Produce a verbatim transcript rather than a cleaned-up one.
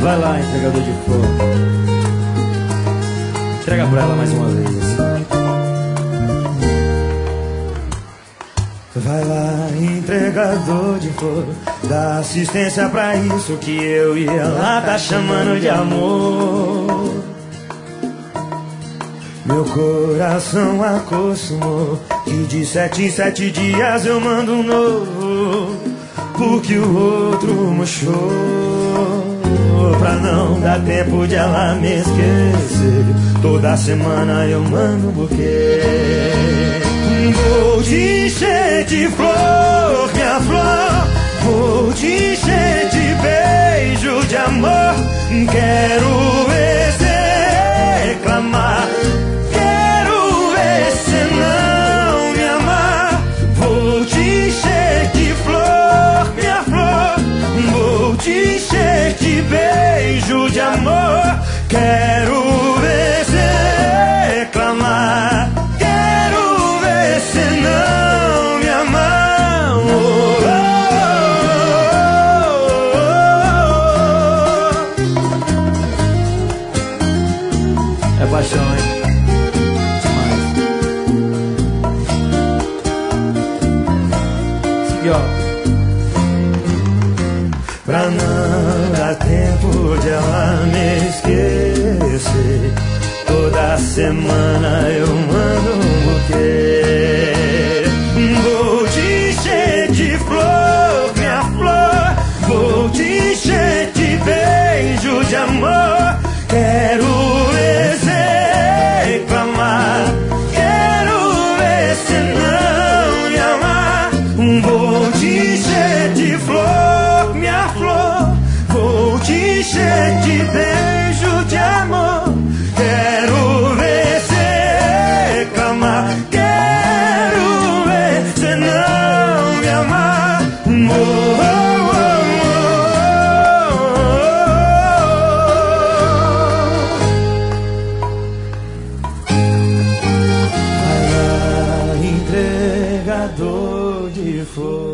Vai lá, entregador de flor. Entrega pra ela mais uma vez. Vai lá, entregador de flor, dá assistência pra isso que eu e ela tá chamando de amor. Meu coração acostumou que de sete em sete dias eu mando um novo, porque o outro murchou. Pra não dar tempo de ela me esquecer, toda semana eu mando um buquê. Vou te encher de flor, minha flor, vou te encher de beijo de amor. Quero ver cê reclamar, quero ver cê não me amar. Vou te encher de flor, minha flor, vou te encher de beijo de amor. Quero ver cê reclamar, quero ver cê não me amar. Oh, oh, oh, oh. É paixão, hein? Demais. Seguiu, ó. Pra não dar tempo de ela me esquecer, toda semana eu mando um buquê. Vou te encher de flor, minha flor, vou te encher de beijo de amor. Quero ver cê reclamar, quero ver cê não me amar. Vou te encher de flor, minha flor, vou te encher de beijo de amor. Quero ver cê reclamar, quero ver cê não me amar. Oh, oh, oh, oh. Vai lá, entregador de flor.